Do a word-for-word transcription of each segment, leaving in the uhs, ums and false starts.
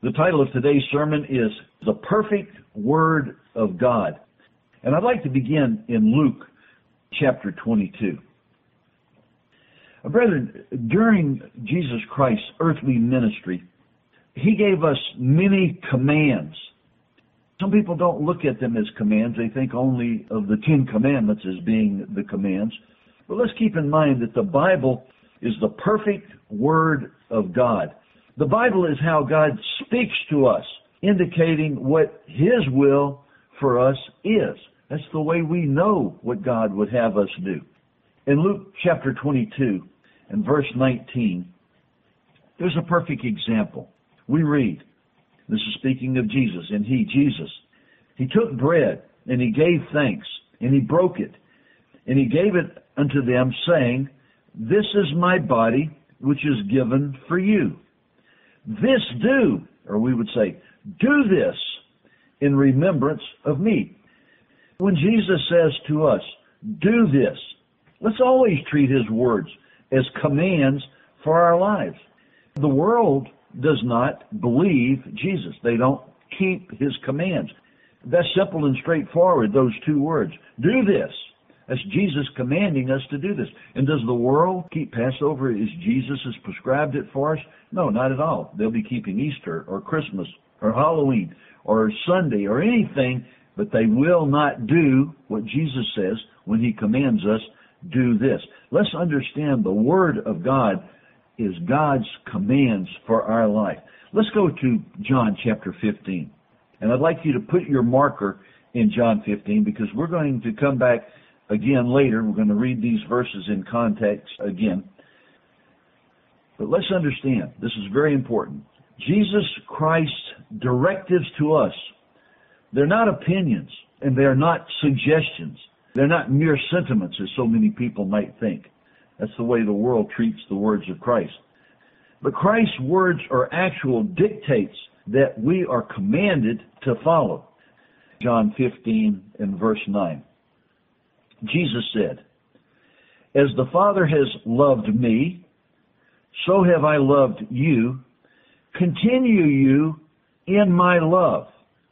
The title of today's sermon is The Perfect Word of God. And I'd like to begin in Luke chapter twenty-two. Uh, brethren, during Jesus Christ's earthly ministry, He gave us many commands. Some people don't look at them as commands. They think only of the Ten Commandments as being the commands. But let's keep in mind that the Bible is the perfect Word of God. The Bible is how God speaks to us, indicating what His will for us is. That's the way we know what God would have us do. In Luke chapter twenty-two and verse nineteen, there's a perfect example. We read, this is speaking of Jesus, and He, Jesus, He took bread, and He gave thanks, and He broke it, and He gave it unto them, saying, This is my body, which is given for you. This do, or we would say, do this in remembrance of me. When Jesus says to us, do this, let's always treat His words as commands for our lives. The world does not believe Jesus. They don't keep His commands. That's simple and straightforward, those two words. Do this. That's Jesus commanding us to do this. And does the world keep Passover as Jesus has prescribed it for us? No, not at all. They'll be keeping Easter or Christmas or Halloween or Sunday or anything, but they will not do what Jesus says when He commands us, do this. Let's understand the Word of God is God's commands for our life. Let's go to John chapter fifteen. And I'd like you to put your marker in John fifteen, because we're going to come back again later. We're going to read these verses in context again. But let's understand, this is very important. Jesus Christ's directives to us, they're not opinions, and they're not suggestions. They're not mere sentiments, as so many people might think. That's the way the world treats the words of Christ. But Christ's words are actual dictates that we are commanded to follow. John fifteen and verse nine. Jesus said, As the Father has loved me, so have I loved you. Continue you in my love.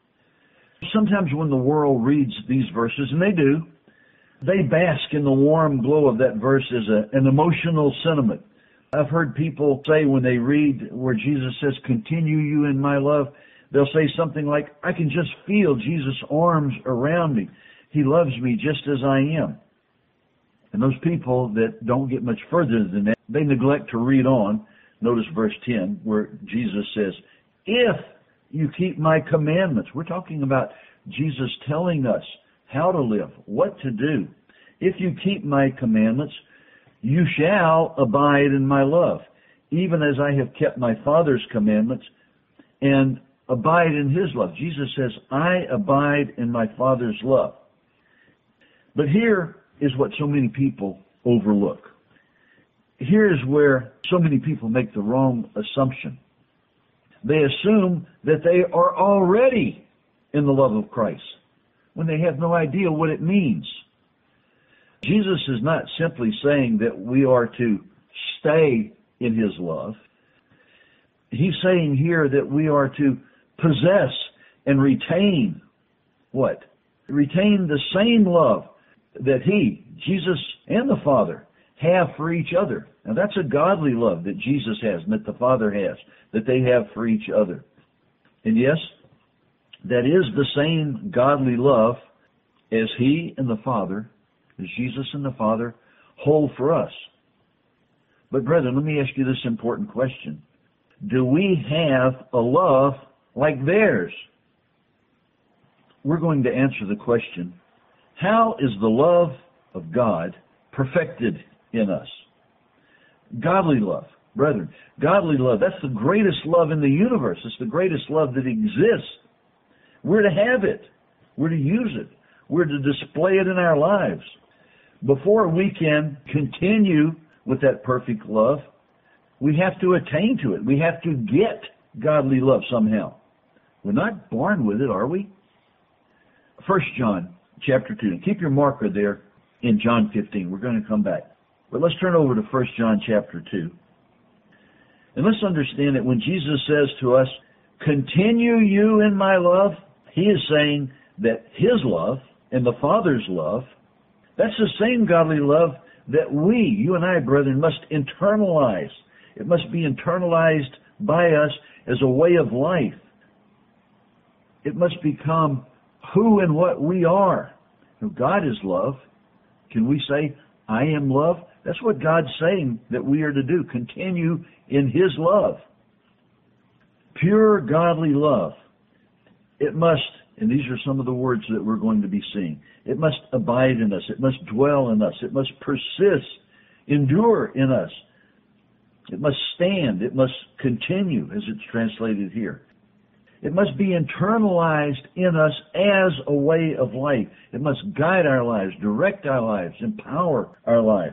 Sometimes when the world reads these verses, and they do, they bask in the warm glow of that verse as a, an emotional sentiment. I've heard people say when they read where Jesus says, continue you in my love, they'll say something like, I can just feel Jesus' arms around me. He loves me just as I am. And those people that don't get much further than that, they neglect to read on. Notice verse ten, where Jesus says, if you keep my commandments. We're talking about Jesus telling us how to live, what to do. If you keep my commandments, you shall abide in my love, even as I have kept my Father's commandments and abide in His love. Jesus says, I abide in my Father's love. But here is what so many people overlook. Here is where so many people make the wrong assumption. They assume that they are already in the love of Christ, when they have no idea what it means. Jesus is not simply saying that we are to stay in His love. He's saying here that we are to possess and retain what? Retain the same love that He, Jesus, and the Father have for each other. Now that's a godly love that Jesus has and that the Father has, that they have for each other. And yes, that is the same godly love as He and the Father, as Jesus and the Father, hold for us. But brethren, let me ask you this important question. Do we have a love like theirs? We're going to answer the question, how is the love of God perfected in us? Godly love, brethren, godly love, that's the greatest love in the universe. It's the greatest love that exists. We're to have it. We're to use it. We're to display it in our lives. Before we can continue with that perfect love, we have to attain to it. We have to get godly love somehow. We're not born with it, are we? First John chapter two. And keep your marker there in John fifteen. We're going to come back. But let's turn over to First John chapter two. And let's understand that when Jesus says to us, continue you in my love. He is saying that His love and the Father's love, that's the same godly love that we, you and I, brethren, must internalize. It must be internalized by us as a way of life. It must become who and what we are. God is love. Can we say, I am love? That's what God's saying that we are to do. Continue in His love. Pure godly love. It must, and these are some of the words that we're going to be seeing, it must abide in us. It must dwell in us. It must persist, endure in us. It must stand. It must continue, as it's translated here. It must be internalized in us as a way of life. It must guide our lives, direct our lives, empower our lives.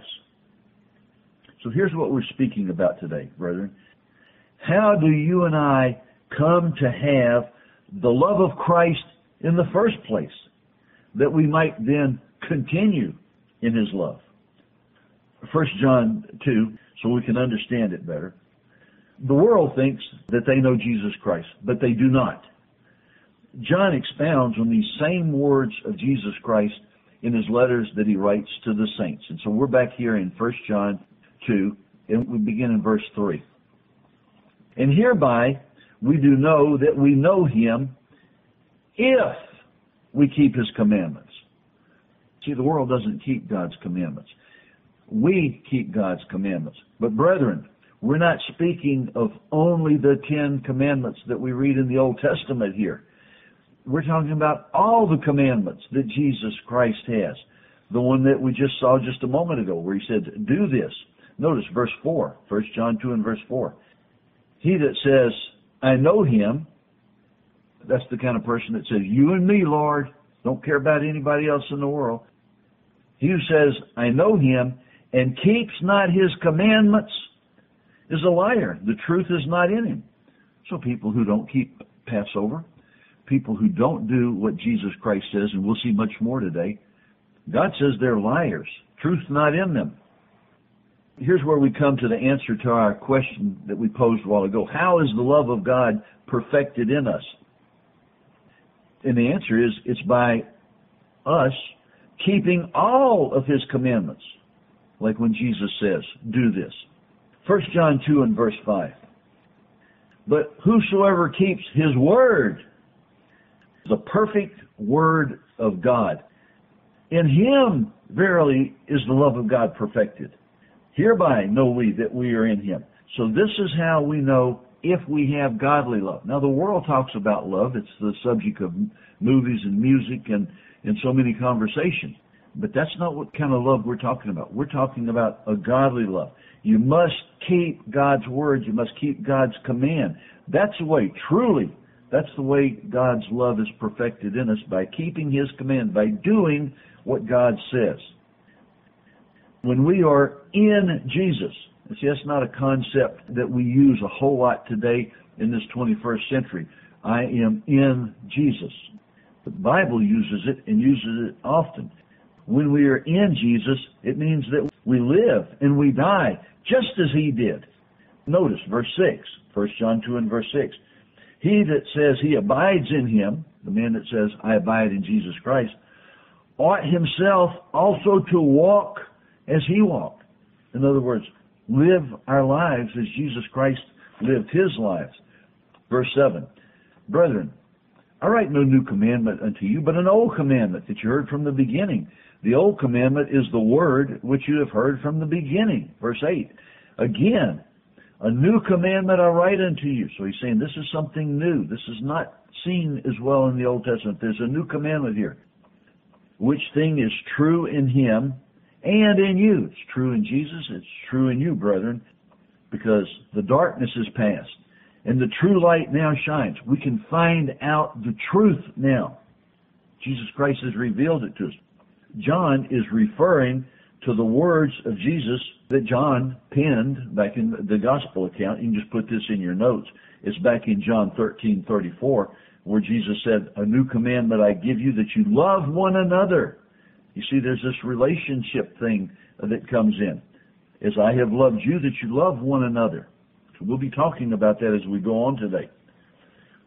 So here's what we're speaking about today, brethren. How do you and I come to have the love of Christ in the first place, that we might then continue in His love? First John two, so we can understand it better. The world thinks that they know Jesus Christ, but they do not. John expounds on these same words of Jesus Christ in his letters that he writes to the saints. And so we're back here in First John two, and we begin in verse three. And hereby we do know that we know Him if we keep His commandments. See, the world doesn't keep God's commandments. We keep God's commandments. But brethren, we're not speaking of only the Ten Commandments that we read in the Old Testament here. We're talking about all the commandments that Jesus Christ has. The one that we just saw just a moment ago where He said, do this. Notice verse four, First John two and verse four. He that says, I know Him, that's the kind of person that says, you and me, Lord, don't care about anybody else in the world. He who says, I know Him, and keeps not His commandments, is a liar. The truth is not in him. So people who don't keep Passover, people who don't do what Jesus Christ says, and we'll see much more today, God says they're liars. Truth's not in them. Here's where we come to the answer to our question that we posed a while ago. How is the love of God perfected in us? And the answer is, it's by us keeping all of His commandments. Like when Jesus says, do this. First John two and verse five. But whosoever keeps His word, the perfect word of God, in Him verily is the love of God perfected. Hereby know we that we are in Him. So this is how we know if we have godly love. Now the world talks about love. It's the subject of movies and music and, and so many conversations. But that's not what kind of love we're talking about. We're talking about a godly love. You must keep God's word. You must keep God's command. That's the way, truly, that's the way God's love is perfected in us, by keeping His command, by doing what God says. When we are in Jesus, see, that's not a concept that we use a whole lot today in this twenty-first century. I am in Jesus. The Bible uses it and uses it often. When we are in Jesus, it means that we live and we die just as He did. Notice verse six, First John two and verse six. He that says he abides in Him, the man that says, I abide in Jesus Christ, ought himself also to walk as He walked. In other words, live our lives as Jesus Christ lived His lives. Verse seven. Brethren, I write no new commandment unto you, but an old commandment that you heard from the beginning. The old commandment is the word which you have heard from the beginning. Verse eight. Again, a new commandment I write unto you. So he's saying this is something new. This is not seen as well in the Old Testament. There's a new commandment here. Which thing is true in Him and in you. It's true in Jesus. It's true in you, brethren, because the darkness is past and the true light now shines. We can find out the truth now. Jesus Christ has revealed it to us. John is referring to the words of Jesus that John penned back in the gospel account. You can just put this in your notes. It's back in John thirteen thirty-four, where Jesus said, a new commandment I give you, that you love one another. You see, there's this relationship thing that comes in. As I have loved you, that you love one another. So we'll be talking about that as we go on today.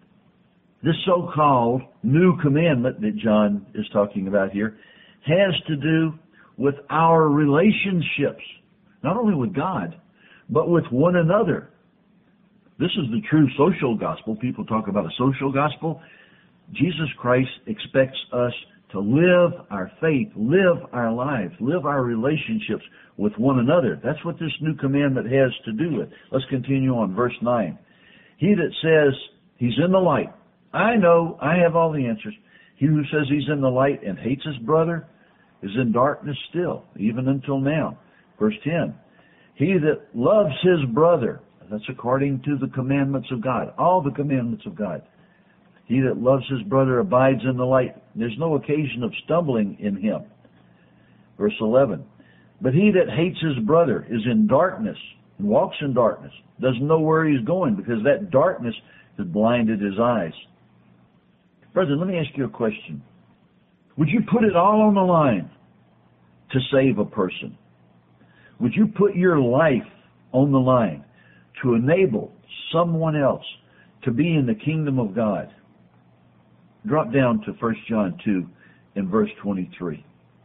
This so-called new commandment that John is talking about here has to do with our relationships, not only with God, but with one another. This is the true social gospel. People talk about a social gospel. Jesus Christ expects us to live our faith, live our lives, live our relationships with one another. That's what this new commandment has to do with. Let's continue on, verse nine. He that says he's in the light, I know, I have all the answers. He who says he's in the light and hates his brother is in darkness still, even until now. Verse ten. He that loves his brother, that's according to the commandments of God, all the commandments of God. He that loves his brother abides in the light. There's no occasion of stumbling in him. Verse eleven. But he that hates his brother is in darkness and walks in darkness, doesn't know where he's going because that darkness has blinded his eyes. Brother, let me ask you a question. Would you put it all on the line to save a person? Would you put your life on the line to enable someone else to be in the kingdom of God? Drop down to First John two in verse twenty-three.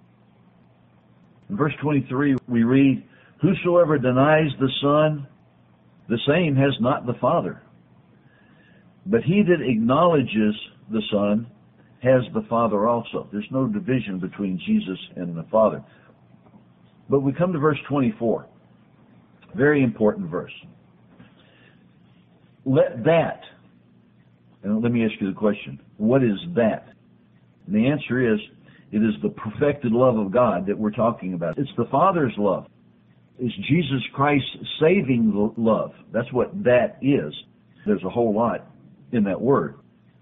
In verse twenty-three we read, whosoever denies the Son, the same has not the Father. But he that acknowledges the Son has the Father also. There's no division between Jesus and the Father. But we come to verse twenty-four. Very important verse. Let that, and let me ask you the question, what is that? And the answer is, it is the perfected love of God that we're talking about. It's the Father's love. It's Jesus Christ's saving love. That's what that is. There's a whole lot in that word.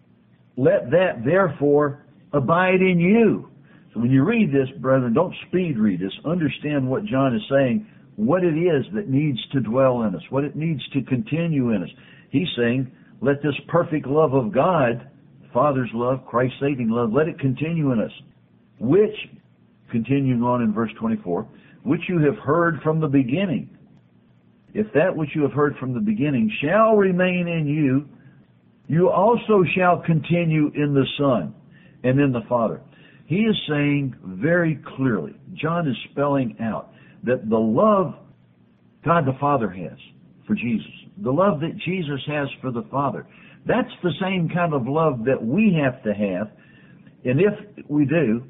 Let that therefore abide in you. So when you read this, brethren, don't speed read this. Understand what John is saying, what it is that needs to dwell in us, what it needs to continue in us. He's saying, let this perfect love of God, Father's love, Christ's saving love, let it continue in us. Which, continuing on in verse twenty-four, which you have heard from the beginning. If that which you have heard from the beginning shall remain in you, you also shall continue in the Son and in the Father. He is saying very clearly, John is spelling out that the love God the Father has for Jesus, the love that Jesus has for the Father, that's the same kind of love that we have to have. And if we do,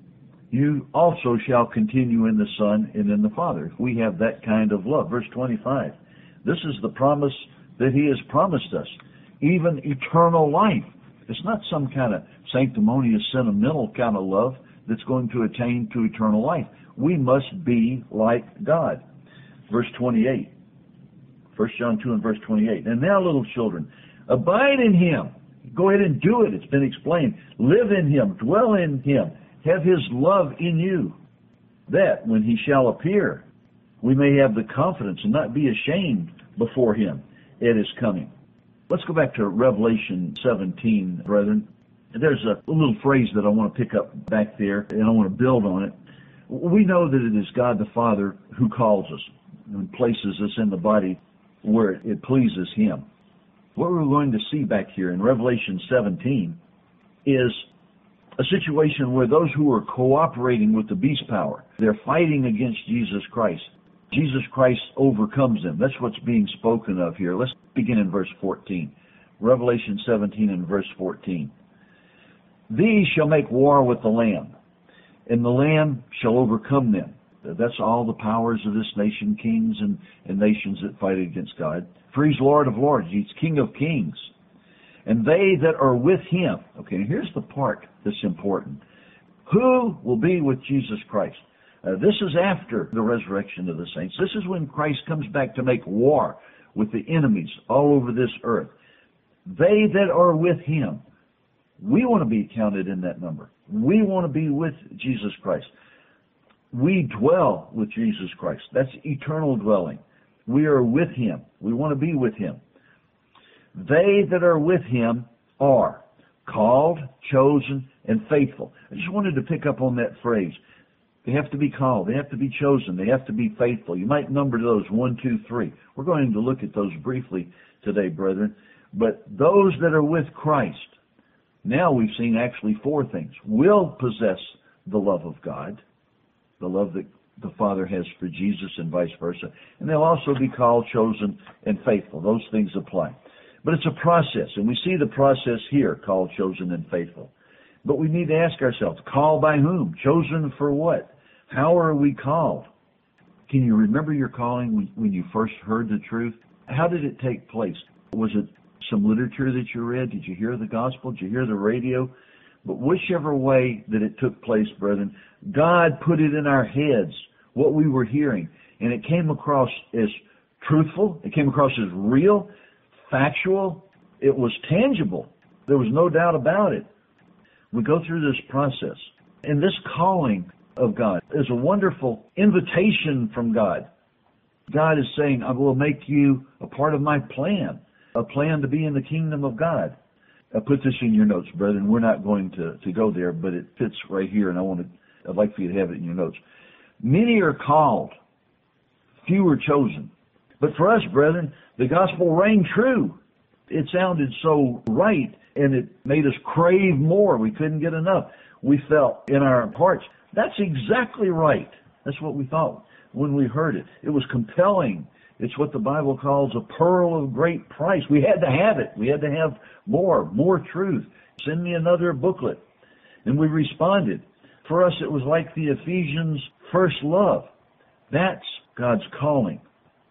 you also shall continue in the Son and in the Father, if we have that kind of love. Verse twenty-five, this is the promise that He has promised us, even eternal life. It's not some kind of sanctimonious, sentimental kind of love that's going to attain to eternal life. We must be like God. Verse twenty-eight, First John two and verse twenty-eight. And now, little children, abide in Him. Go ahead and do it. It's been explained. Live in Him. Dwell in Him. Have His love in you, that when He shall appear, we may have the confidence and not be ashamed before Him at His coming. Let's go back to Revelation seventeen, brethren. There's a little phrase that I want to pick up back there, and I want to build on it. We know that it is God the Father who calls us and places us in the body where it pleases Him. What we're going to see back here in Revelation seventeen is a situation where those who are cooperating with the beast power, they're fighting against Jesus Christ. Jesus Christ overcomes them. That's what's being spoken of here. Let's begin in verse fourteen. Revelation seventeen and verse fourteen. These shall make war with the Lamb, and the Lamb shall overcome them. That's all the powers of this nation, kings and, and nations that fight against God. For He's Lord of lords. He's King of kings. And they that are with Him. Okay, here's the part that's important. Who will be with Jesus Christ? Uh, this is after the resurrection of the saints. This is when Christ comes back to make war with the enemies all over this earth. They that are with Him. We want to be counted in that number. We want to be with Jesus Christ. We dwell with Jesus Christ. That's eternal dwelling. We are with Him. We want to be with Him. They that are with Him are called, chosen, and faithful. I just wanted to pick up on that phrase. They have to be called. They have to be chosen. They have to be faithful. You might number those one, two, three. We're going to look at those briefly today, brethren. But those that are with Christ Now we've seen actually four things. Will possess the love of God, the love that the Father has for Jesus and vice versa. And they'll also be called, chosen, and faithful. Those things apply. But it's a process, and we see the process here, called, chosen, and faithful. But we need to ask ourselves, called by whom? Chosen for what? How are we called? Can you remember your calling when, when you first heard the truth? How did it take place? Was it some literature that you read? Did you hear the gospel? Did you hear the radio? But whichever way that it took place, brethren, God put it in our heads, what we were hearing. And it came across as truthful. It came across as real, factual. It was tangible. There was no doubt about it. We go through this process. And this calling of God is a wonderful invitation from God. God is saying, I will make you a part of my plan, a plan to be in the kingdom of God. I put this in your notes, brethren. We're not going to, to go there, but it fits right here, and I want to, I'd like for you to have it in your notes. Many are called, few are chosen. But for us, brethren, the gospel rang true. It sounded so right, and it made us crave more. We couldn't get enough. We felt in our hearts, that's exactly right. That's what we thought when we heard it. It was compelling. It's what the Bible calls a pearl of great price. We had to have it. We had to have more, more truth. Send me another booklet. And we responded. For us, it was like the Ephesians' first love. That's God's calling.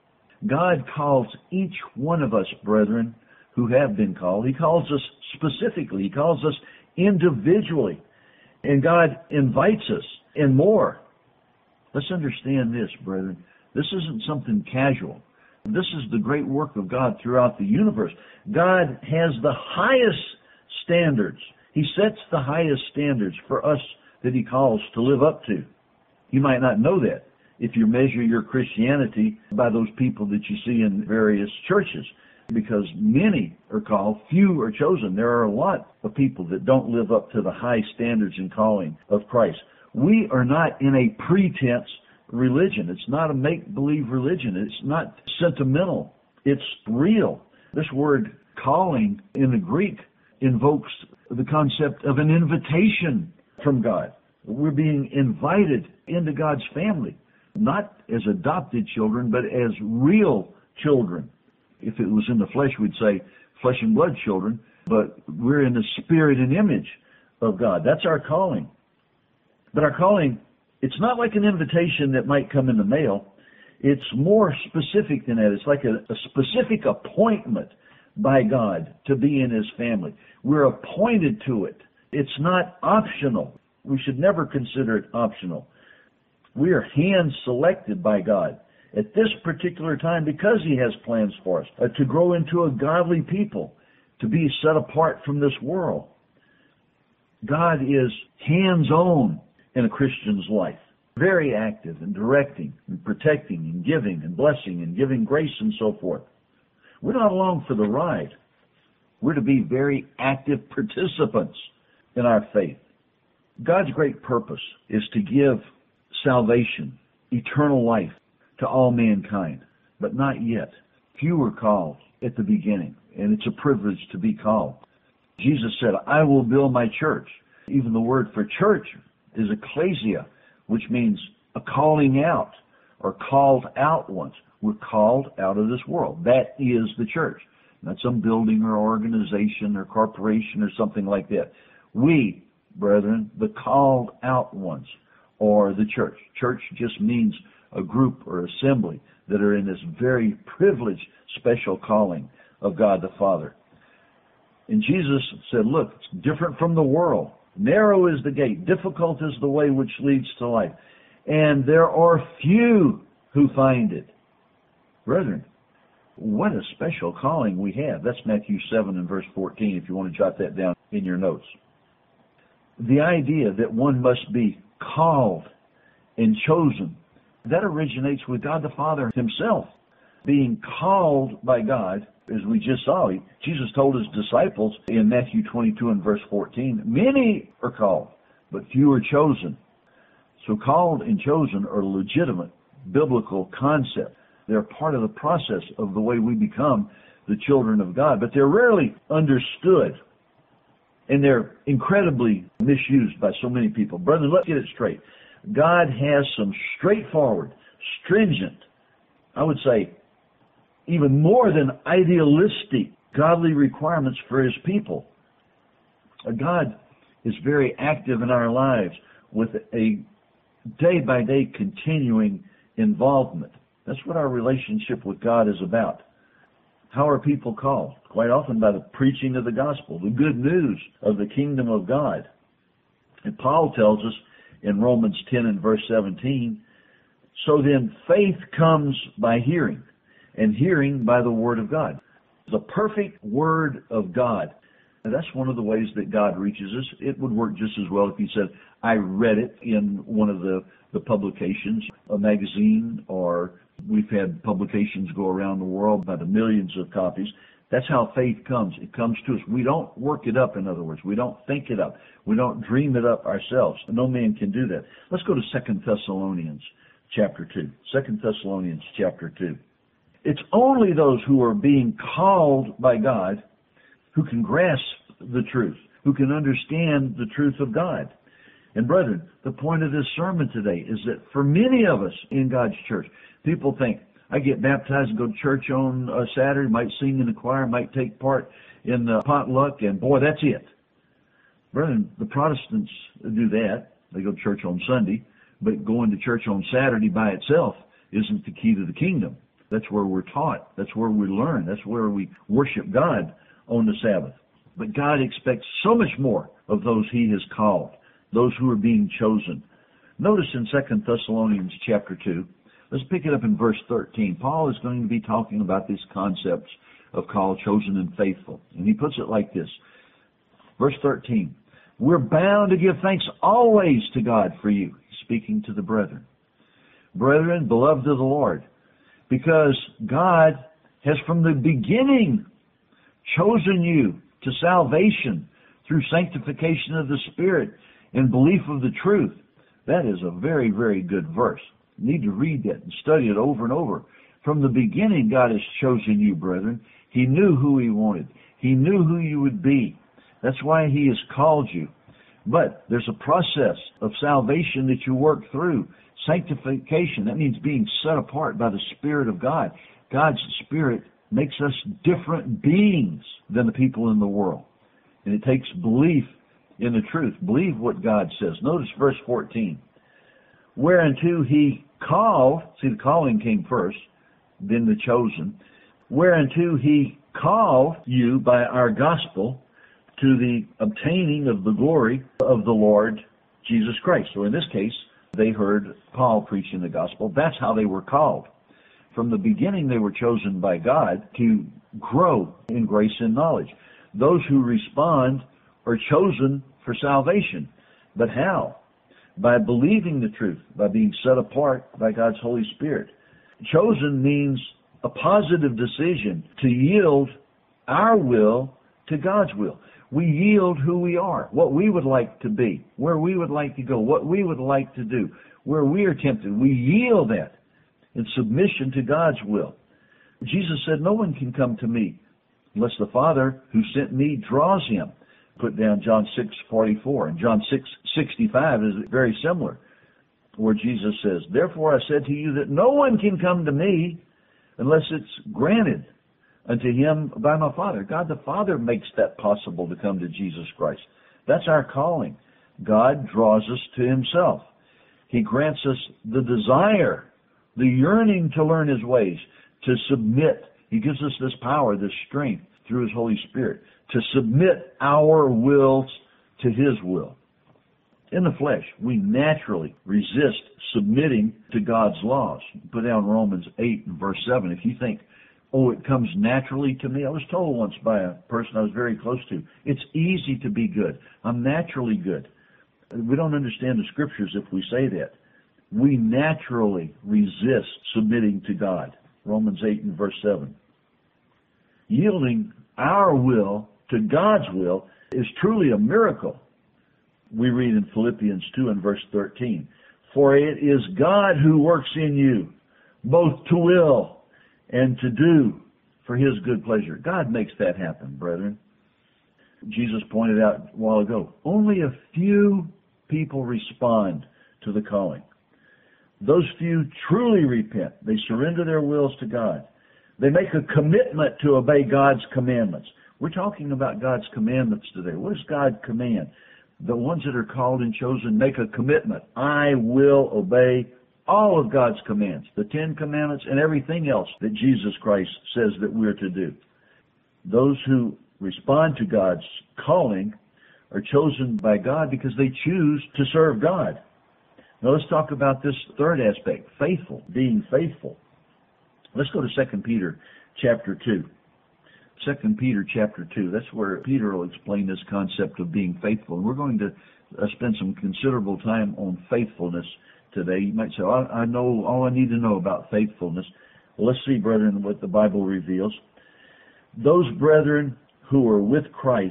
God calls each one of us, brethren, who have been called. He calls us specifically. He calls us individually. And God invites us and more. Let's understand this, brethren. This isn't something casual. This is the great work of God throughout the universe. God has the highest standards. He sets the highest standards for us that He calls to live up to. You might not know that if you measure your Christianity by those people that you see in various churches, because many are called, few are chosen. There are a lot of people that don't live up to the high standards and calling of Christ. We are not in a pretense religion. It's not a make-believe religion. It's not sentimental. It's real. This word calling in the Greek invokes the concept of an invitation from God. We're being invited into God's family, not as adopted children, but as real children. If it was in the flesh, we'd say flesh and blood children, but we're in the spirit and image of God. That's our calling. But our calling, it's not like an invitation that might come in the mail. It's more specific than that. It's like a, a specific appointment by God to be in His family. We're appointed to it. It's not optional. We should never consider it optional. We are hand-selected by God at this particular time because He has plans for us, uh, to grow into a godly people, to be set apart from this world. God is hands-on in a Christian's life, very active in directing and protecting and giving and blessing and giving grace and so forth. We're not along for the ride. We're to be very active participants in our faith. God's great purpose is to give salvation, eternal life to all mankind, but not yet. Few were called at the beginning, and it's a privilege to be called. Jesus said, I will build my church. Even the word for church is ecclesia, which means a calling out or called out ones. We're called out of this world. That is the church, not some building or organization or corporation or something like that. We, brethren, the called out ones, or the church. Church just means a group or assembly that are in this very privileged, special calling of God the Father. And Jesus said, look, it's different from the world. Narrow is the gate, difficult is the way which leads to life, and there are few who find it. Brethren, what a special calling we have. That's Matthew seven and verse fourteen, if you want to jot that down in your notes. The idea that one must be called and chosen, that originates with God the Father Himself. Being called by God, as we just saw, Jesus told His disciples in Matthew twenty-two and verse fourteen, many are called, but few are chosen. So called and chosen are legitimate biblical concepts. They're part of the process of the way we become the children of God, but they're rarely understood. And they're incredibly misused by so many people. Brethren, let's get it straight. God has some straightforward, stringent, I would say, even more than idealistic godly requirements for His people. God is very active in our lives with a day-by-day continuing involvement. That's what our relationship with God is about. How are people called? Quite often by the preaching of the gospel, the good news of the kingdom of God. And Paul tells us in Romans ten and verse seventeen, so then faith comes by hearing, and hearing by the word of God. The perfect word of God. And that's one of the ways that God reaches us. It would work just as well if He said, I read it in one of the, the publications, a magazine, or we've had publications go around the world by the millions of copies. That's how faith comes. It comes to us. We don't work it up, in other words. We don't think it up. We don't dream it up ourselves. No man can do that. Let's go to Second Thessalonians chapter two. Second Thessalonians chapter two. It's only those who are being called by God who can grasp the truth, who can understand the truth of God. And brethren, the point of this sermon today is that for many of us in God's church, people think, I get baptized and go to church on a Saturday, might sing in the choir, might take part in the potluck, and boy, that's it. Brethren, the Protestants do that. They go to church on Sunday, but going to church on Saturday by itself isn't the key to the kingdom. That's where we're taught. That's where we learn. That's where we worship God on the Sabbath. But God expects so much more of those He has called, those who are being chosen. Notice in Second Thessalonians chapter two, let's pick it up in verse thirteen. Paul is going to be talking about these concepts of called, chosen, and faithful. And he puts it like this. Verse thirteen, we're bound to give thanks always to God for you. He's speaking to the brethren. Brethren, beloved of the Lord, because God has from the beginning chosen you to salvation through sanctification of the Spirit and belief of the truth. That is a very, very good verse. You need to read that and study it over and over. From the beginning, God has chosen you, brethren. He knew who He wanted. He knew who you would be. That's why He has called you. But there's a process of salvation that you work through. Sanctification, that means being set apart by the Spirit of God. God's Spirit makes us different beings than the people in the world. And it takes belief in the truth. Believe what God says. Notice verse fourteen. Whereunto He called, see the calling came first, then the chosen. Whereunto He called you by our gospel to the obtaining of the glory of the Lord Jesus Christ. So in this case, they heard Paul preaching the gospel. That's how they were called. From the beginning, they were chosen by God to grow in grace and knowledge. Those who respond are chosen for salvation. But how? By believing the truth, by being set apart by God's Holy Spirit. Chosen means a positive decision to yield our will to God's will. We yield who we are, what we would like to be, where we would like to go, what we would like to do, where we are tempted. We yield that in submission to God's will. Jesus said, no one can come to me unless the Father who sent me draws him. Put down John six forty-four. And John six sixty-five is very similar, where Jesus says, therefore I said to you that no one can come to me unless it's granted unto him by my Father. God the Father makes that possible to come to Jesus Christ. That's our calling. God draws us to Himself. He grants us the desire, the yearning to learn His ways, to submit. He gives us this power, this strength through His Holy Spirit to submit our wills to His will. In the flesh, we naturally resist submitting to God's laws. Put down Romans eight and verse seven. If you think, oh, it comes naturally to me. I was told once by a person I was very close to, it's easy to be good. I'm naturally good. We don't understand the Scriptures if we say that. We naturally resist submitting to God. Romans eight and verse seven. Yielding our will to God's will is truly a miracle. We read in Philippians two and verse thirteen, for it is God who works in you, both to will and to do for His good pleasure. God makes that happen, brethren. Jesus pointed out a while ago, only a few people respond to the calling. Those few truly repent. They surrender their wills to God. They make a commitment to obey God's commandments. We're talking about God's commandments today. What does God command? The ones that are called and chosen make a commitment. I will obey all of God's commands, the Ten Commandments and everything else that Jesus Christ says that we're to do. Those who respond to God's calling are chosen by God because they choose to serve God. Now let's talk about this third aspect, faithful, being faithful. Let's go to Second Peter chapter two. Second Peter chapter two, that's where Peter will explain this concept of being faithful. And we're going to uh, spend some considerable time on faithfulness today. You might say, oh, I know all I need to know about faithfulness. Well, let's see, brethren, what the Bible reveals. Those brethren who are with Christ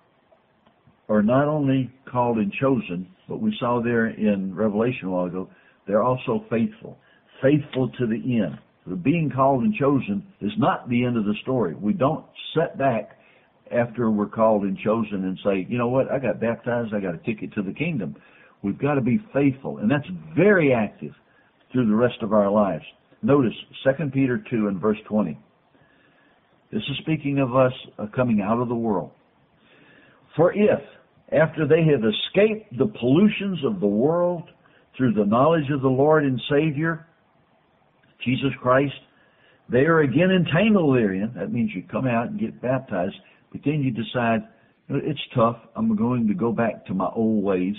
are not only called and chosen, but we saw there in Revelation a while ago, they're also faithful. Faithful to the end. The being called and chosen is not the end of the story. We don't sit back after we're called and chosen and say, you know what, I got baptized, I got a ticket to the kingdom. We've got to be faithful, and that's very active through the rest of our lives. Notice Second Peter two and verse twenty. This is speaking of us uh, coming out of the world. For if, after they have escaped the pollutions of the world through the knowledge of the Lord and Savior, Jesus Christ, they are again entangled therein. That means you come out and get baptized, but then you decide, it's tough, I'm going to go back to my old ways.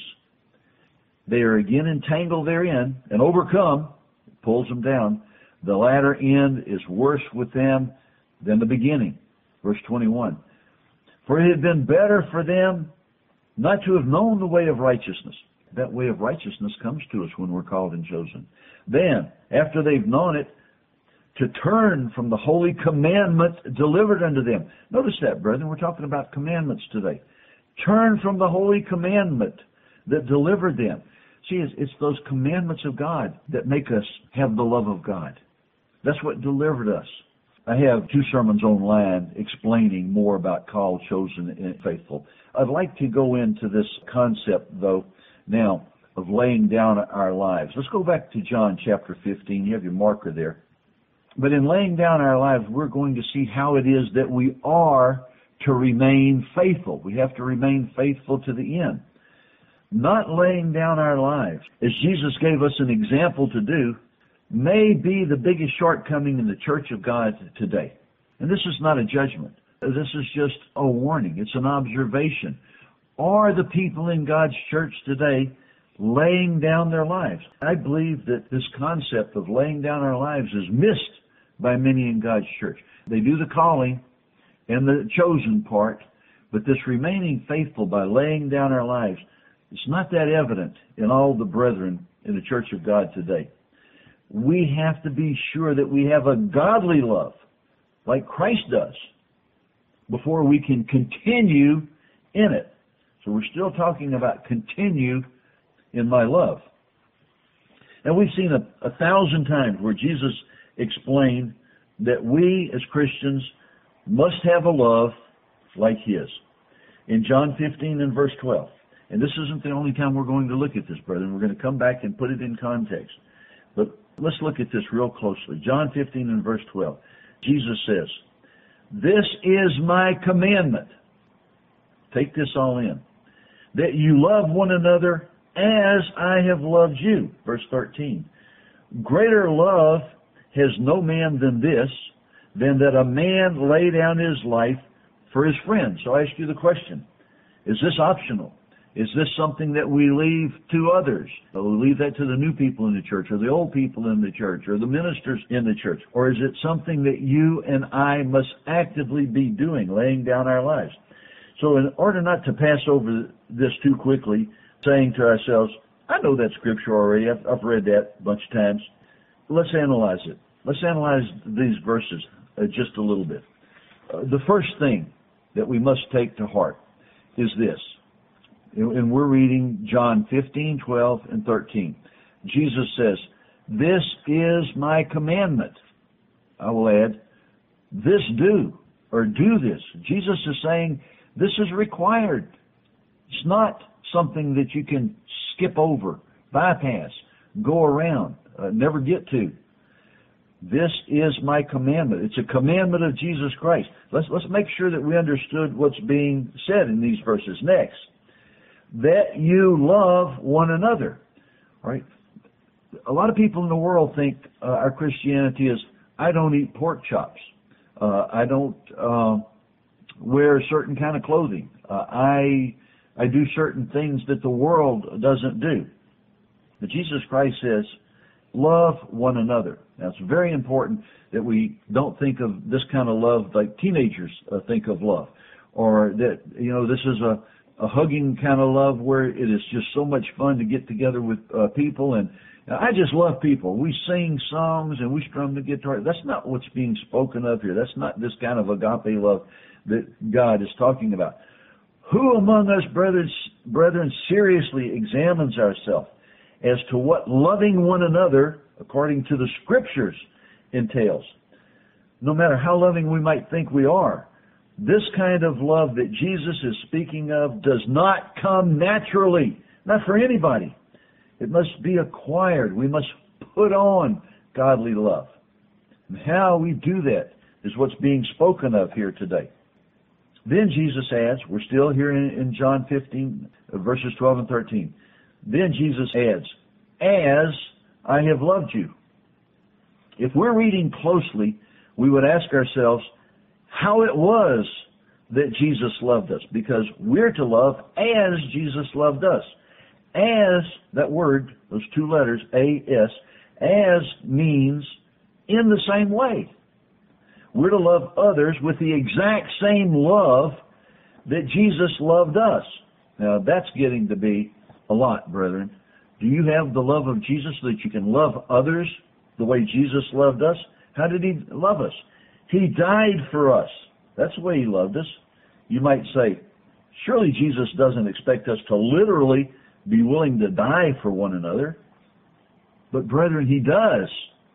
They are again entangled therein and overcome, it pulls them down. The latter end is worse with them than the beginning. Verse twenty-one. For it had been better for them not to have known the way of righteousness. That way of righteousness comes to us when we're called and chosen. Then, after they've known it, to turn from the holy commandment delivered unto them. Notice that, brethren, we're talking about commandments today. Turn from the holy commandment that delivered them. See, it's, it's those commandments of God that make us have the love of God. That's what delivered us. I have two sermons online explaining more about called, chosen, and faithful. I'd like to go into this concept, though, now, of laying down our lives. Let's go back to John chapter fifteen. You have your marker there. But in laying down our lives, we're going to see how it is that we are to remain faithful. We have to remain faithful to the end. Not laying down our lives, as Jesus gave us an example to do, may be the biggest shortcoming in the Church of God today. And this is not a judgment. This is just a warning. It's an observation. Are the people in God's church today laying down their lives? I believe that this concept of laying down our lives is missed by many in God's church. They do the calling and the chosen part, but this remaining faithful by laying down our lives, it's not that evident in all the brethren in the church of God today. We have to be sure that we have a godly love, like Christ does, before we can continue in it. So we're still talking about continue in my love. And we've seen a, a thousand times where Jesus explained that we as Christians must have a love like His. In John fifteen and verse twelve. And this isn't the only time we're going to look at this, brethren. We're going to come back and put it in context. But let's look at this real closely. John fifteen and verse twelve. Jesus says, this is my commandment. Take this all in. That you love one another as I have loved you. Verse thirteen. Greater love has no man than this, than that a man lay down his life for his friends. So I ask you the question, is this optional? Is this something that we leave to others? Or we leave that to the new people in the church, or the old people in the church, or the ministers in the church? Or is it something that you and I must actively be doing, laying down our lives? So in order not to pass over this too quickly, saying to ourselves, I know that scripture already, I've, I've read that a bunch of times. Let's analyze it. Let's analyze these verses uh, just a little bit. Uh, the first thing that we must take to heart is this. And we're reading John fifteen, twelve, and thirteen. Jesus says, this is my commandment. I will add, this do, or do this. Jesus is saying, This is required. It's not something that you can skip over, bypass, go around, uh, never get to. This is my commandment. It's a commandment of Jesus Christ. Let's let's make sure that we understood what's being said in these verses next. That you love one another. All right? A lot of people in the world think uh, our Christianity is, I don't eat pork chops. Uh, I don't uh, wear a certain kind of clothing. Uh, I I do certain things that the world doesn't do. But Jesus Christ says, love one another. Now, it's very important that we don't think of this kind of love like teenagers uh, think of love, or that, you know, this is a, a hugging kind of love where it is just so much fun to get together with uh, people. And I just love people. We sing songs and we strum the guitar. That's not what's being spoken of here. That's not this kind of agape love that God is talking about. Who among us, brothers, brethren, seriously examines ourselves as to what loving one another, according to the Scriptures, entails? No matter how loving we might think we are, this kind of love that Jesus is speaking of does not come naturally, not for anybody. It must be acquired. We must put on godly love. And how we do that is what's being spoken of here today. Then Jesus adds, we're still here in, in John fifteen, verses twelve and thirteen. Then Jesus adds, as I have loved you. If we're reading closely, we would ask ourselves how it was that Jesus loved us, because we're to love as Jesus loved us. As, that word, those two letters, A S, as means in the same way. We're to love others with the exact same love that Jesus loved us. Now, that's getting to be a lot, brethren. Do you have the love of Jesus so that you can love others the way Jesus loved us? How did He love us? He died for us. That's the way He loved us. You might say, surely Jesus doesn't expect us to literally be willing to die for one another. But brethren, He does.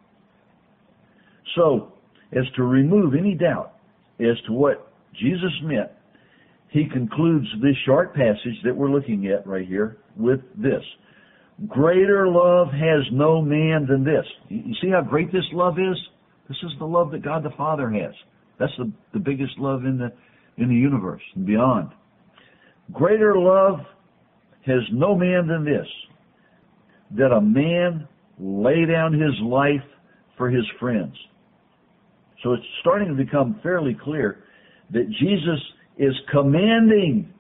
So, as to remove any doubt as to what Jesus meant, He concludes this short passage that we're looking at right here with this. Greater love has no man than this. You see how great this love is? This is the love that God the Father has. That's the, the biggest love in the in the universe and beyond. Greater love has no man than this, that a man lay down his life for his friends. So it's starting to become fairly clear that Jesus is commanding,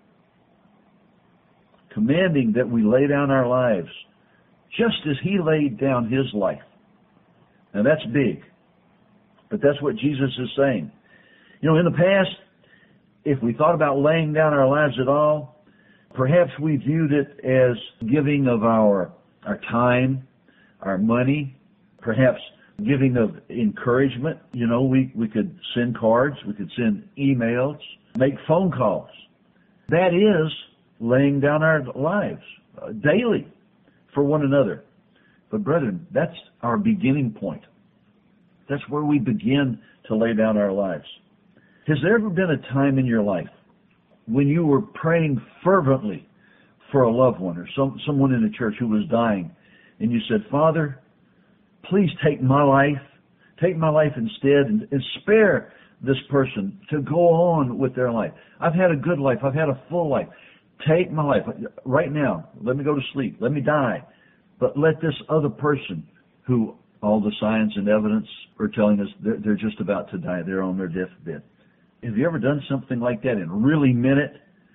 commanding that we lay down our lives just as He laid down His life. Now that's big, but that's what Jesus is saying. You know, in the past, if we thought about laying down our lives at all, perhaps we viewed it as giving of our our time, our money, perhaps giving of encouragement. You know, we, we could send cards, we could send emails, make phone calls. That is laying down our lives uh, daily for one another. But brethren, that's our beginning point. That's where we begin to lay down our lives. Has there ever been a time in your life when you were praying fervently for a loved one or some, someone in the church who was dying, and you said, Father, please take my life, take my life instead, and, and spare this person to go on with their life. I've had a good life. I've had a full life. Take my life. Right now, let me go to sleep. Let me die. But let this other person, who all the science and evidence are telling us they're, they're just about to die, they're on their deathbed. Have you ever done something like that and really meant it?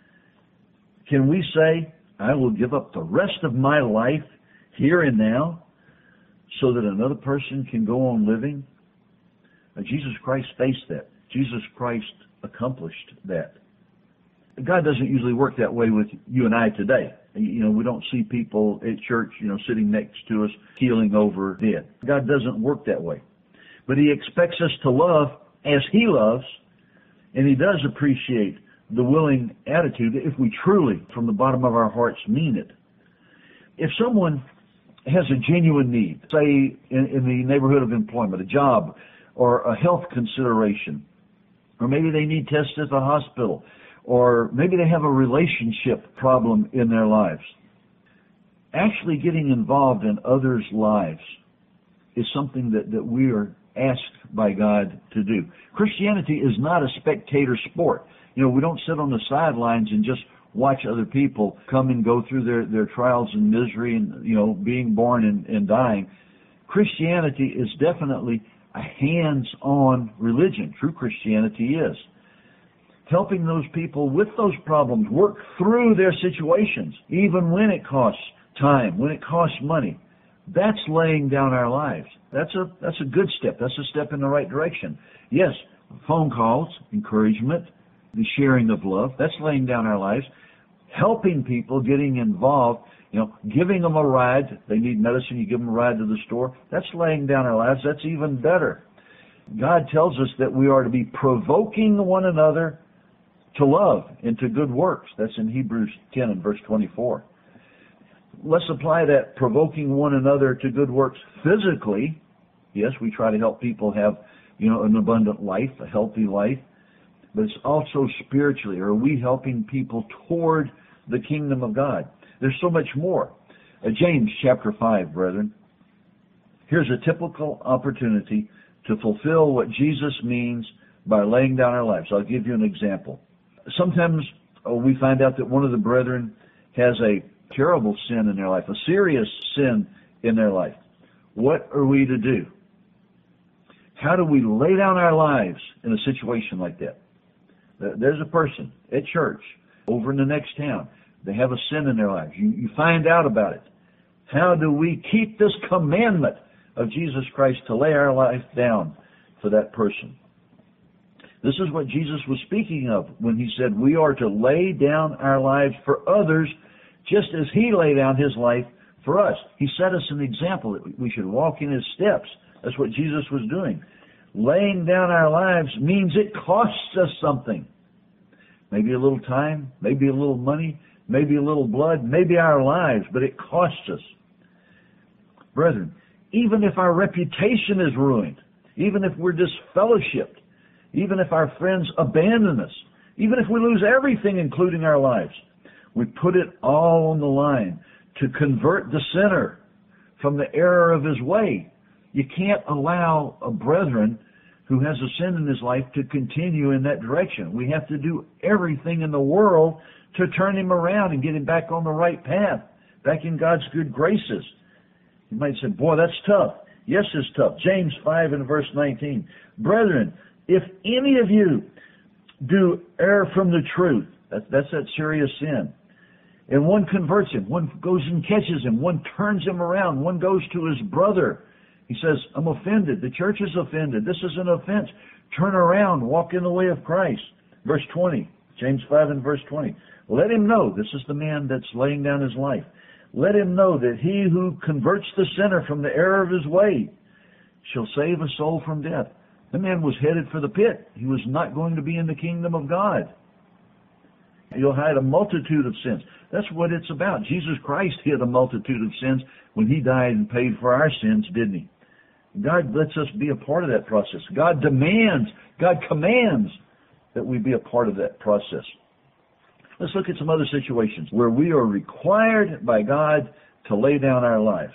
Can we say, I will give up the rest of my life here and now so that another person can go on living? Now, Jesus Christ faced that. Jesus Christ accomplished that. God doesn't usually work that way with you and I today. You know, we don't see people at church, you know, sitting next to us, keeling over dead. God doesn't work that way. But He expects us to love as He loves, and He does appreciate the willing attitude if we truly, from the bottom of our hearts, mean it. If someone has a genuine need, say in, in the neighborhood of employment, a job, or a health consideration, or maybe they need tests at the hospital, or maybe they have a relationship problem in their lives. Actually getting involved in others' lives is something that, that we are asked by God to do. Christianity is not a spectator sport. You know, we don't sit on the sidelines and just watch other people come and go through their, their trials and misery and, you know, being born and, and dying. Christianity is definitely a hands-on religion. True Christianity is. Helping those people with those problems work through their situations, even when it costs time, when it costs money. That's laying down our lives. That's a that's a good step. That's a step in the right direction. Yes, phone calls, encouragement, the sharing of love, that's laying down our lives. Helping people, getting involved, you know, giving them a ride. They need medicine, you give them a ride to the store. That's laying down our lives. That's even better. God tells us that we are to be provoking one another to love and to good works. That's in Hebrews ten and verse twenty-four. Let's apply that provoking one another to good works physically. Yes, we try to help people have, you know, an abundant life, a healthy life. But it's also spiritually. Are we helping people toward the kingdom of God? There's so much more. Uh, James chapter five, brethren. Here's a typical opportunity to fulfill what Jesus means by laying down our lives. I'll give you an example. Sometimes uh, we find out that one of the brethren has a terrible sin in their life, a serious sin in their life. What are we to do? How do we lay down our lives in a situation like that? There's a person at church over in the next town. They have a sin in their lives. You, you find out about it. How do we keep this commandment of Jesus Christ to lay our life down for that person? This is what Jesus was speaking of when he said we are to lay down our lives for others just as he laid down his life for us. He set us an example that we should walk in his steps. That's what Jesus was doing. Laying down our lives means it costs us something. Maybe a little time, maybe a little money, maybe a little blood, maybe our lives, but it costs us. Brethren, even if our reputation is ruined, even if we're disfellowshipped, even if our friends abandon us, even if we lose everything including our lives, we put it all on the line to convert the sinner from the error of his way. You can't allow a brethren who has a sin in his life to continue in that direction. We have to do everything in the world to turn him around and get him back on the right path, back in God's good graces. You might say, boy, that's tough. Yes, it's tough. James five and verse nineteen. Brethren, if any of you do err from the truth, that, that's that serious sin, and one converts him, one goes and catches him, one turns him around, one goes to his brother. He says, I'm offended. The church is offended. This is an offense. Turn around. Walk in the way of Christ. Verse twenty. James five and verse twenty. Let him know, this is the man that's laying down his life. Let him know that he who converts the sinner from the error of his way shall save a soul from death. The man was headed for the pit. He was not going to be in the kingdom of God. He'll hide a multitude of sins. That's what it's about. Jesus Christ hid a multitude of sins when he died and paid for our sins, didn't he? God lets us be a part of that process. God demands, God commands that we be a part of that process. Let's look at some other situations where we are required by God to lay down our lives.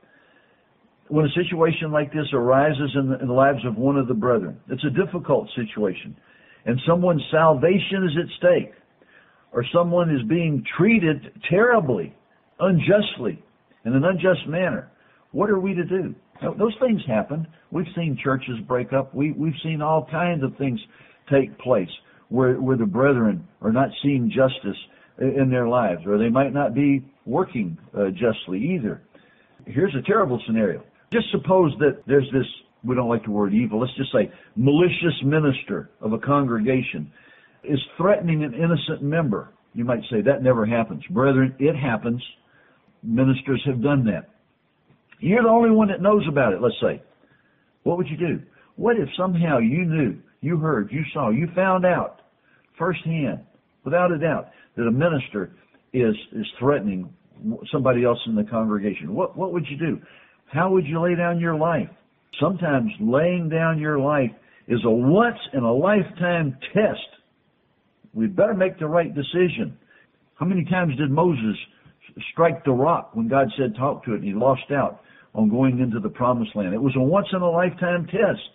When a situation like this arises in the, in the lives of one of the brethren, it's a difficult situation, and someone's salvation is at stake, or someone is being treated terribly, unjustly, in an unjust manner, what are we to do? Now, those things happen. We've seen churches break up. We, we've seen all kinds of things take place where, where the brethren are not seeing justice in their lives, or they might not be working uh, justly either. Here's a terrible scenario. Just suppose that there's this, we don't like the word evil, let's just say malicious minister of a congregation is threatening an innocent member. You might say that never happens. Brethren, it happens. Ministers have done that. You're the only one that knows about it, let's say. What would you do? What if somehow you knew, you heard, you saw, you found out firsthand, without a doubt, that a minister is, is threatening somebody else in the congregation? What, what would you do? How would you lay down your life? Sometimes laying down your life is a once-in-a-lifetime test We'd better make the right decision. How many times did Moses strike the rock when God said talk to it, and he lost out on going into the promised land? It was a once-in-a-lifetime test.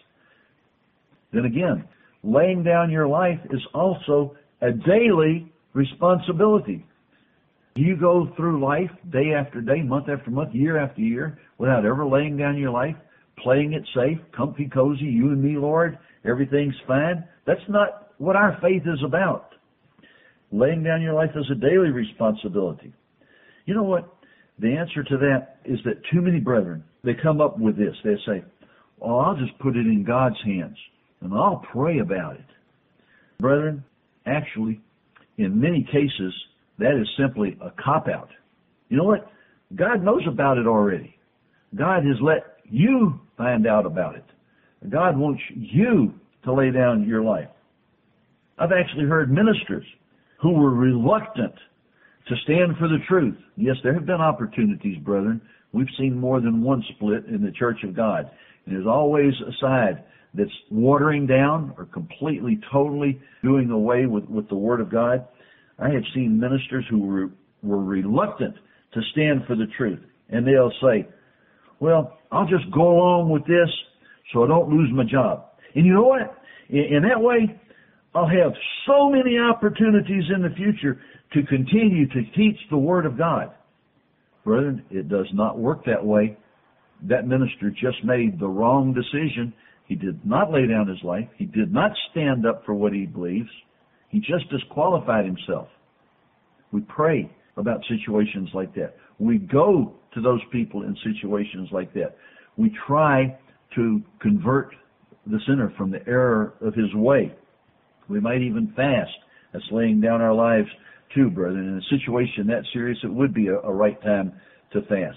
Then again, laying down your life is also a daily responsibility. You go through life day after day, month after month, year after year, without ever laying down your life, playing it safe, comfy, cozy, you and me, Lord, everything's fine. That's not what our faith is about. Laying down your life is a daily responsibility. You know what? The answer to that is that too many brethren, they come up with this. They say, oh, I'll just put it in God's hands, and I'll pray about it. Brethren, actually, in many cases, that is simply a cop-out. You know what? God knows about it already. God has let you find out about it. God wants you to lay down your life. I've actually heard ministers who were reluctant to stand for the truth. Yes, there have been opportunities, brethren. We've seen more than one split in the Church of God. And there's always a side that's watering down or completely, totally doing away with, with the Word of God. I have seen ministers who were, were reluctant to stand for the truth. And they'll say, well, I'll just go along with this so I don't lose my job. And you know what? In, in that way, I'll have so many opportunities in the future to continue to teach the Word of God. Brethren, it does not work that way. That minister just made the wrong decision. He did not lay down his life. He did not stand up for what he believes. He just disqualified himself. We pray about situations like that. We go to those people in situations like that. We try to convert the sinner from the error of his way. We might even fast. That's laying down our lives too, brethren. In a situation that serious, it would be a, a right time to fast.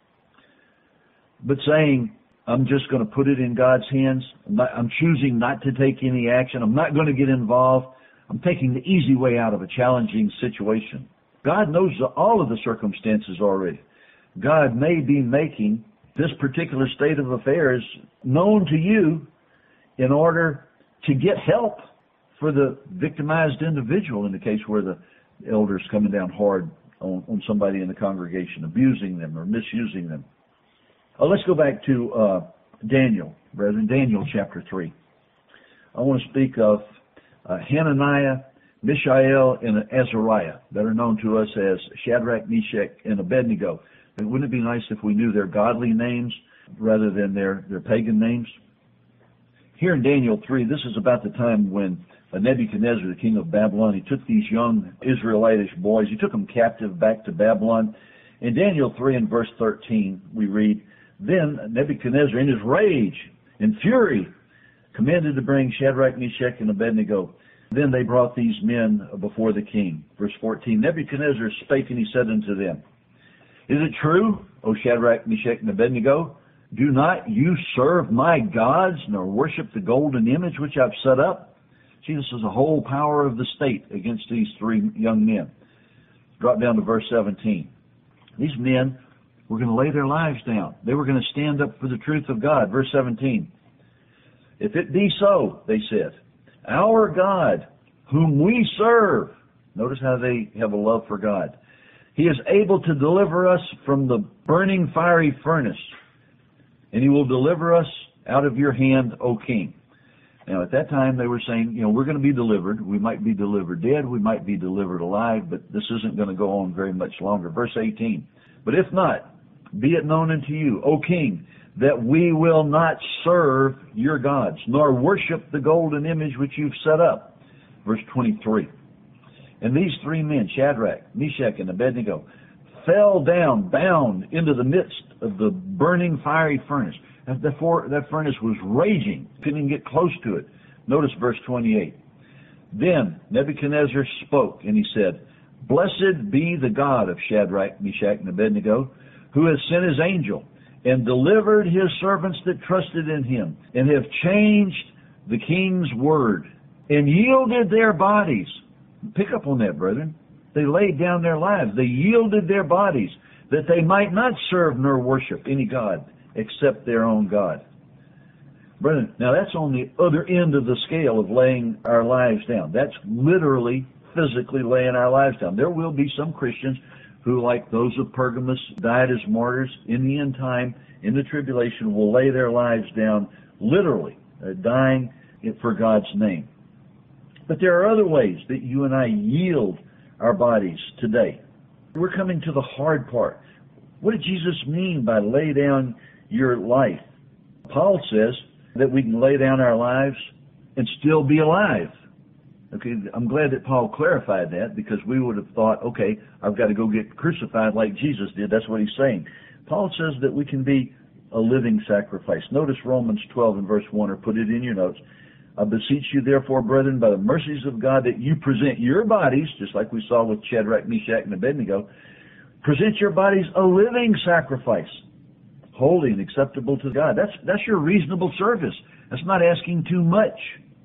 But saying, I'm just going to put it in God's hands, I'm, not, I'm choosing not to take any action, I'm not going to get involved, I'm taking the easy way out of a challenging situation. God knows the, all of the circumstances already. God may be making this particular state of affairs known to you in order to get help for the victimized individual, in the case where the elder's coming down hard on, on somebody in the congregation, abusing them or misusing them. Uh, let's go back to uh, Daniel, brethren, Daniel chapter three. I want to speak of uh, Hananiah, Mishael, and Azariah, better known to us as Shadrach, Meshach, and Abednego. And wouldn't it be nice if we knew their godly names rather than their, their pagan names? Here in Daniel three, this is about the time when Nebuchadnezzar, the king of Babylon, he took these young Israelitish boys, he took them captive back to Babylon. In Daniel three and verse thirteen, we read, then Nebuchadnezzar, in his rage and fury, commanded to bring Shadrach, Meshach, and Abednego. Then they brought these men before the king. Verse fourteen, Nebuchadnezzar spake, and he said unto them, is it true, O Shadrach, Meshach, and Abednego? Do not you serve my gods, nor worship the golden image which I've set up? See, this is the whole power of the state against these three young men. Drop down to verse seventeen. These men were going to lay their lives down. They were going to stand up for the truth of God. Verse seventeen. If it be so, they said, our God, whom we serve, notice how they have a love for God, he is able to deliver us from the burning fiery furnace, and he will deliver us out of your hand, O king. Now, at that time, they were saying, you know, we're going to be delivered. We might be delivered dead. We might be delivered alive, but this isn't going to go on very much longer. Verse eighteen. But if not, be it known unto you, O king, that we will not serve your gods, nor worship the golden image which you've set up. Verse twenty-three. And these three men, Shadrach, Meshach, and Abednego, fell down, bound into the midst of the burning fiery furnace. And therefore, that furnace was raging. Couldn't even get close to it. Notice verse twenty-eight. Then Nebuchadnezzar spoke, and he said, blessed be the God of Shadrach, Meshach, and Abednego, who has sent his angel and delivered his servants that trusted in him, and have changed the king's word, and yielded their bodies. Pick up on that, brethren. They laid down their lives. They yielded their bodies, that they might not serve nor worship any god except their own God. Brethren, now that's on the other end of the scale of laying our lives down. That's literally physically laying our lives down. There will be some Christians who, like those of Pergamos, died as martyrs in the end time, in the tribulation, will lay their lives down literally, uh, dying for God's name. But there are other ways that you and I yield our bodies today. We're coming to the hard part. What did Jesus mean by lay down your life? Paul says that we can lay down our lives and still be alive. Okay, I'm glad that Paul clarified that, because we would have thought, okay, I've got to go get crucified like Jesus did. That's what he's saying. Paul says that we can be a living sacrifice. Notice Romans twelve and verse one, or put it in your notes. I beseech you, therefore, brethren, by the mercies of God, that you present your bodies, just like we saw with Shadrach, Meshach, and Abednego, present your bodies a living sacrifice, holy and acceptable to God. That's, that's your reasonable service. That's not asking too much.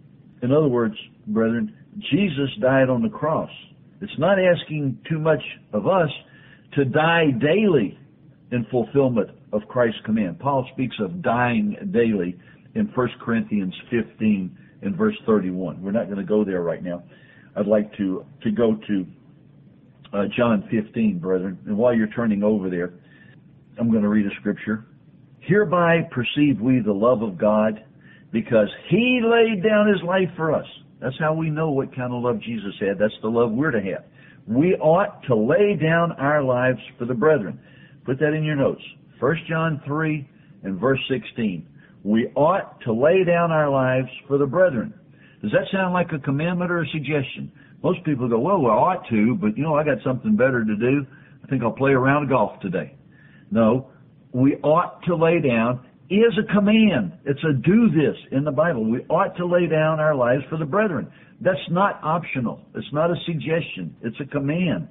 In other words, brethren, Jesus died on the cross. It's not asking too much of us to die daily in fulfillment of Christ's command. Paul speaks of dying daily in First Corinthians fifteen and verse thirty-one. We're not going to go there right now. I'd like to, to go to uh, John fifteen, brethren. And while you're turning over there, I'm going to read a scripture. Hereby perceive we the love of God, because He laid down His life for us. That's how we know what kind of love Jesus had. That's the love we're to have. We ought to lay down our lives for the brethren. Put that in your notes. First John three and verse sixteen. We ought to lay down our lives for the brethren. Does that sound like a commandment or a suggestion? Most people go, well, we ought to, but you know, I got something better to do. I think I'll play around golf today. No, we ought to lay down is a command. It's a do this in the Bible. We ought to lay down our lives for the brethren. That's not optional. It's not a suggestion. It's a command.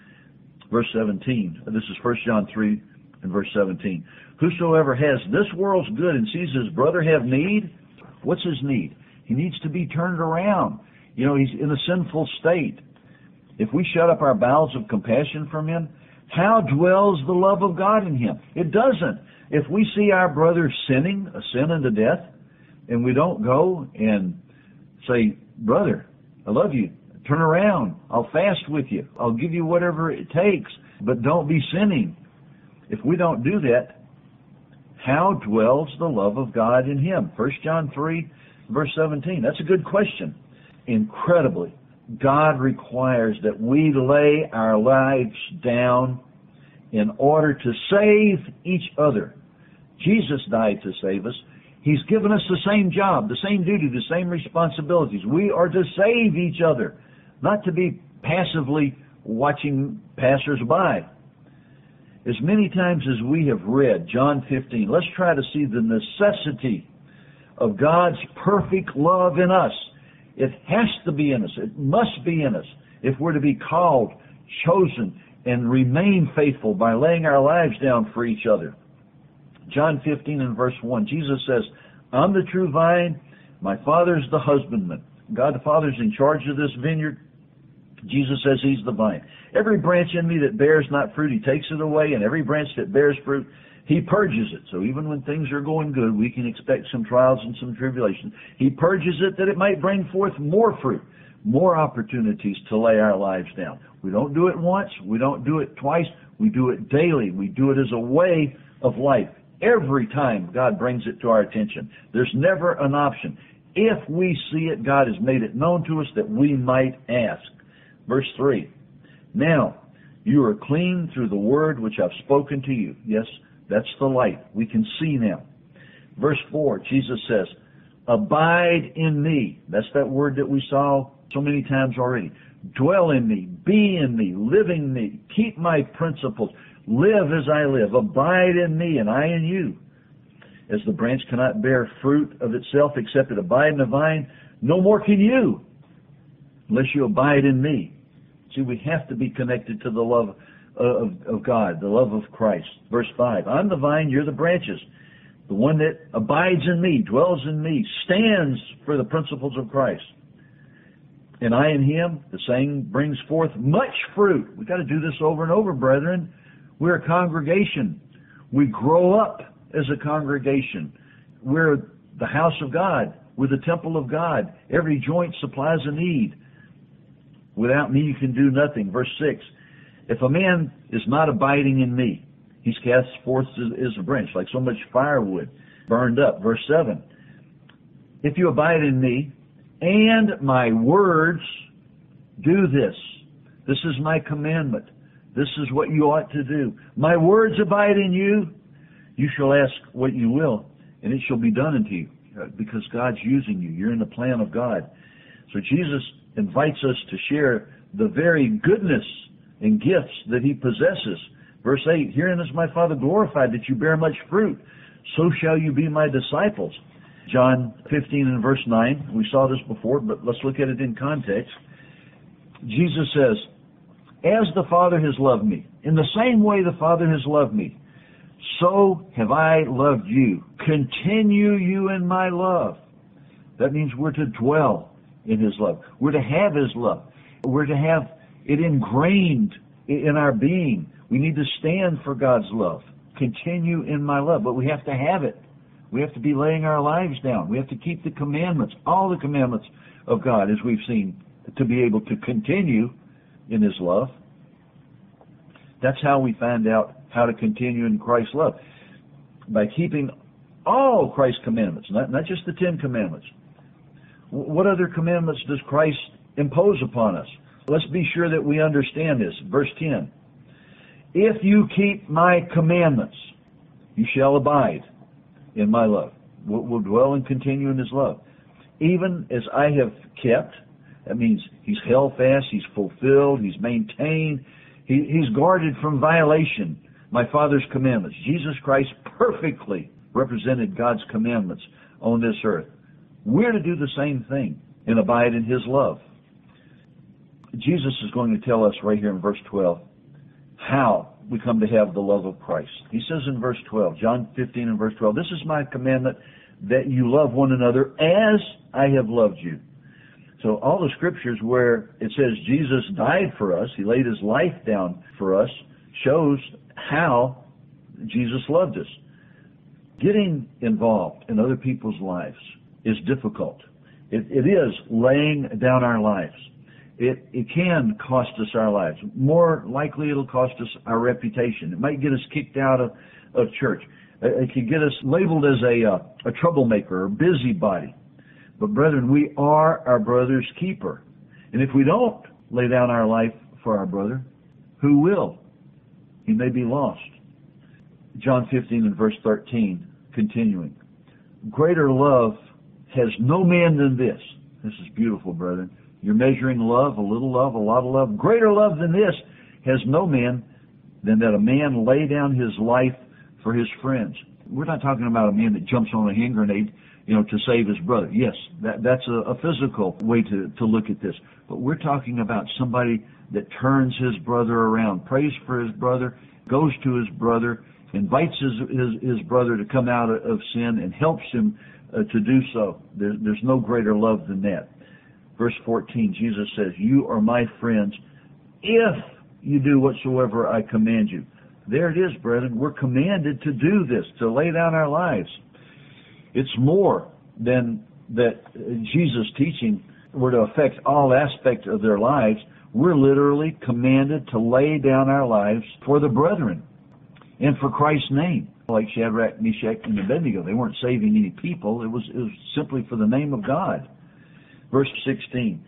Verse seventeen. This is First John three and verse seventeen. Whosoever has this world's good and sees his brother have need, what's his need? He needs to be turned around. You know, he's in a sinful state. If we shut up our bowels of compassion from him, how dwells the love of God in him? It doesn't. If we see our brother sinning, a sin unto death, and we don't go and say, brother, I love you, turn around, I'll fast with you, I'll give you whatever it takes, but don't be sinning. If we don't do that, how dwells the love of God in him? First John three, verse seventeen. That's a good question. Incredibly, God requires that we lay our lives down in order to save each other. Jesus died to save us. He's given us the same job, the same duty, the same responsibilities. We are to save each other, not to be passively watching passers-by. As many times as we have read John fifteen, let's try to see the necessity of God's perfect love in us. It has to be in us. It must be in us if we're to be called, chosen, and remain faithful by laying our lives down for each other. John fifteen and verse one, Jesus says, I'm the true vine, my Father's the husbandman. God the Father's in charge of this vineyard. Jesus says He's the vine. Every branch in me that bears not fruit, He takes it away, and every branch that bears fruit, He purges it. So even when things are going good, we can expect some trials and some tribulations. He purges it that it might bring forth more fruit, more opportunities to lay our lives down. We don't do it once. We don't do it twice. We do it daily. We do it as a way of life. Every time God brings it to our attention. There's never an option. If we see it, God has made it known to us that we might ask. Verse three, now you are clean through the word which I've spoken to you. Yes, that's the light. We can see now. Verse four, Jesus says, abide in me. That's that word that we saw so many times already. Dwell in me, be in me, live in me, keep my principles, live as I live, abide in me and I in you. As the branch cannot bear fruit of itself except it abide in the vine, no more can you unless you abide in me. See, we have to be connected to the love of, of God, the love of Christ. Verse five, I'm the vine, you're the branches. The one that abides in me, dwells in me, stands for the principles of Christ. And I in him, the saying brings forth much fruit. We've got to do this over and over, brethren. We're a congregation. We grow up as a congregation. We're the house of God. We're the temple of God. Every joint supplies a need. Without me you can do nothing. Verse six, if a man is not abiding in me, he's cast forth as, as a branch, like so much firewood burned up. Verse seven, if you abide in me, and my words do this. This is my commandment. This is what you ought to do. My words abide in you. You shall ask what you will, and it shall be done unto you. Because God's using you. You're in the plan of God. So Jesus invites us to share the very goodness and gifts that He possesses. Verse eight, herein is my Father glorified, that you bear much fruit. So shall you be my disciples. John fifteen and verse nine. We saw this before, but let's look at it in context. Jesus says, as the Father has loved me, in the same way the Father has loved me, so have I loved you. Continue you in my love. That means we're to dwell in His love. We're to have His love. We're to have it ingrained in our being. We need to stand for God's love. Continue in my love. But we have to have it. We have to be laying our lives down. We have to keep the commandments, all the commandments of God, as we've seen, to be able to continue in His love. That's how we find out how to continue in Christ's love. By keeping all Christ's commandments, not, not just the Ten Commandments. What other commandments does Christ impose upon us? Let's be sure that we understand this. Verse ten. If you keep my commandments, you shall abide in my love. We'll, we'll dwell and continue in His love. Even as I have kept, that means He's held fast, He's fulfilled, He's maintained, he, He's guarded from violation my Father's commandments. Jesus Christ perfectly represented God's commandments on this earth. We're to do the same thing and abide in His love. Jesus is going to tell us right here in verse twelve how we come to have the love of Christ. He says in verse twelve, John fifteen and verse twelve, this is my commandment, that you love one another as I have loved you. So all the scriptures where it says Jesus died for us, He laid His life down for us, shows how Jesus loved us. Getting involved in other people's lives is difficult. It, it is laying down our lives. It, it can cost us our lives. More likely it'll cost us our reputation. It might get us kicked out of, of church. It can get us labeled as a, uh, a troublemaker or busybody. But brethren, we are our brother's keeper. And if we don't lay down our life for our brother, who will? He may be lost. John fifteen and verse thirteen, continuing. Greater love has no man than this. This is beautiful, brethren. You're measuring love, a little love, a lot of love. Greater love than this has no man than that a man lay down his life for his friends. We're not talking about a man that jumps on a hand grenade, you know, to save his brother. Yes, that, that's a, a physical way to, to look at this. But we're talking about somebody that turns his brother around, prays for his brother, goes to his brother, invites his, his, his brother to come out of sin and helps him uh, to do so. There, there's no greater love than that. Verse fourteen, Jesus says, you are my friends if you do whatsoever I command you. There it is, brethren. We're commanded to do this, to lay down our lives. It's more than that Jesus' teaching were to affect all aspects of their lives. We're literally commanded to lay down our lives for the brethren and for Christ's name. Like Shadrach, Meshach, and Abednego. They weren't saving any people. It was, it was simply for the name of God. Verse sixteen,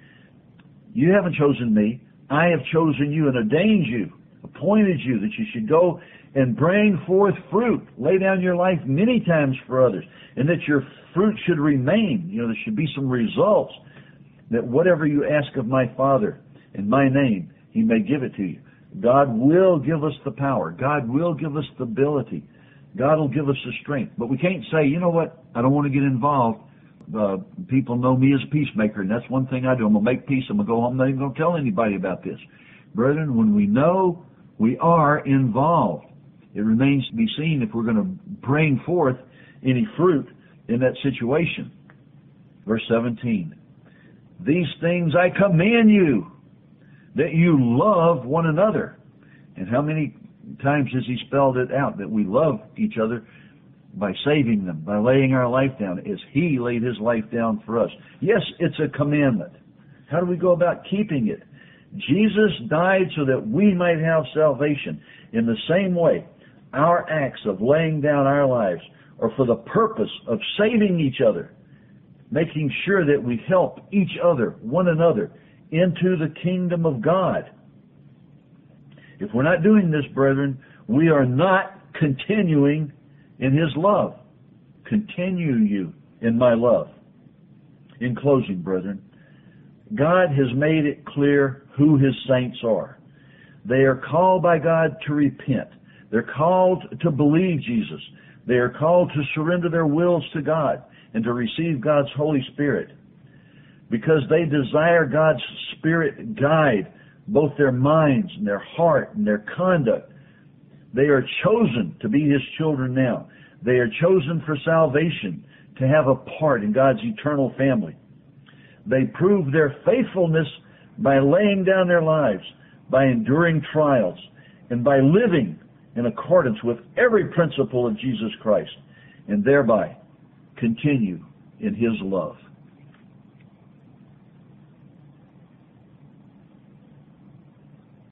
you haven't chosen me. I have chosen you and ordained you, appointed you that you should go and bring forth fruit. Lay down your life many times for others, and that your fruit should remain. You know, there should be some results, that whatever you ask of my Father in my name, He may give it to you. God will give us the power. God will give us the ability. God will give us the strength. But we can't say, you know what, I don't want to get involved. Uh, people know me as a peacemaker, and that's one thing I do. I'm going to make peace. I'm going to go home. I'm not even going to tell anybody about this. Brethren, when we know we are involved, it remains to be seen if we're going to bring forth any fruit in that situation. Verse seventeen, these things I command you, that you love one another. And how many times has He spelled it out, that we love each other by saving them, by laying our life down, as He laid His life down for us. Yes, it's a commandment. How do we go about keeping it? Jesus died so that we might have salvation. In the same way, our acts of laying down our lives are for the purpose of saving each other, making sure that we help each other, one another, into the kingdom of God. If we're not doing this, brethren, we are not continuing in His love. Continue you in my love. In closing, brethren, God has made it clear who His saints are. They are called by God to repent. They're called to believe Jesus. They are called to surrender their wills to God and to receive God's Holy Spirit. Because they desire God's Spirit guide both their minds and their heart and their conduct. They are chosen to be His children now. They are chosen for salvation, to have a part in God's eternal family. They prove their faithfulness by laying down their lives, by enduring trials, and by living in accordance with every principle of Jesus Christ, and thereby continue in His love.